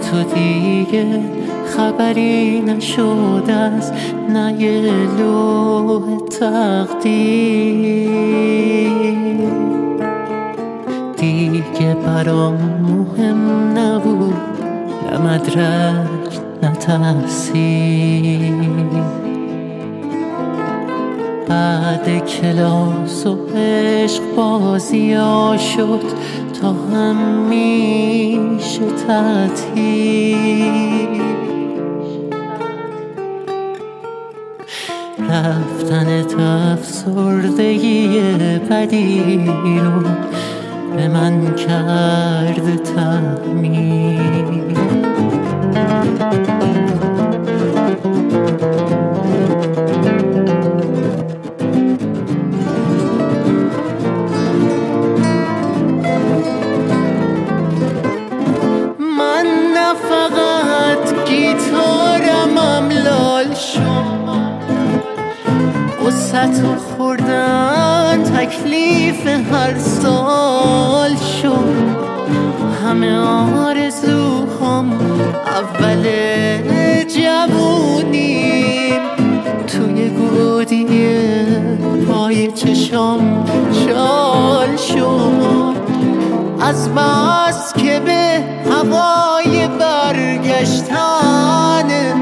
تو دیگه خبری نشد از نه یه لوح تقدیر. دیگه برام مهم نبود نه مدرک نه تحصیل. بعد کلاس و عشق بازی ها شد تا همیشه تعطیل. رفتنت افسردگی بدی رو به من کرده تحمیل. من نه فقط گیتارم لال شد، وسط خوردن تکلیف هر سال شد. همه آرزوهام اول جوونیم توی گودی پای چشام شال شد. از بس که به هوای برگشتن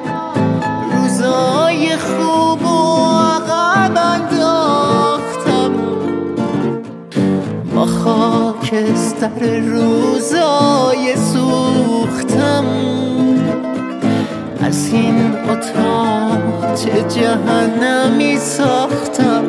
روزای خوب و عقب انداختم، با خاکستر روزای سوختم. از این اتاق چه جهنمی ساختم.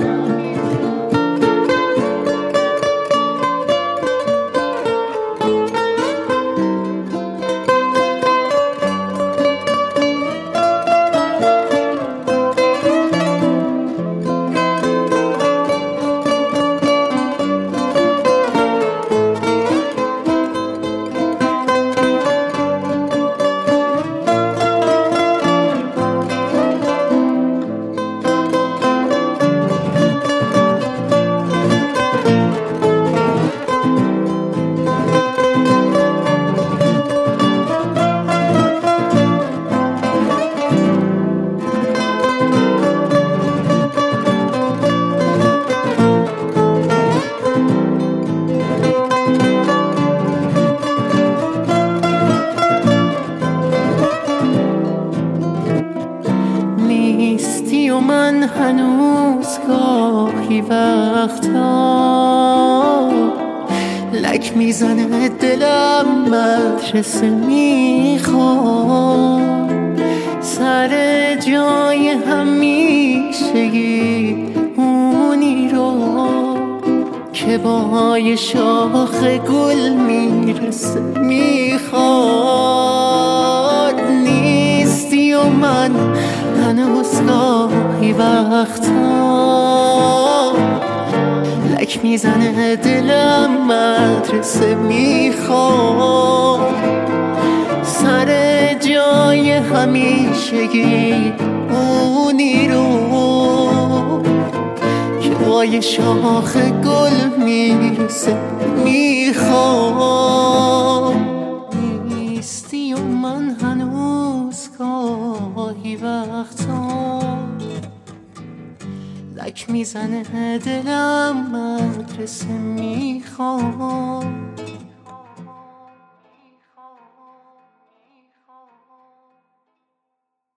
نیستی و من هنوز گاهی وقتا لک میزنه دلم مدرسه میخوام. سر جای همیشگی اونی رو که با یه شاخ گل میرسه میخواد. نیستی و من هنوز گاهی وقتا لک میزنه دلم مدرسه میخوام. سر جای همیشگی اونی رو که با یه شاخ گل میرسه میخوام. نیستی و من هنوز گاهی وقتا لک میزنه دلم مدرسه میخوام.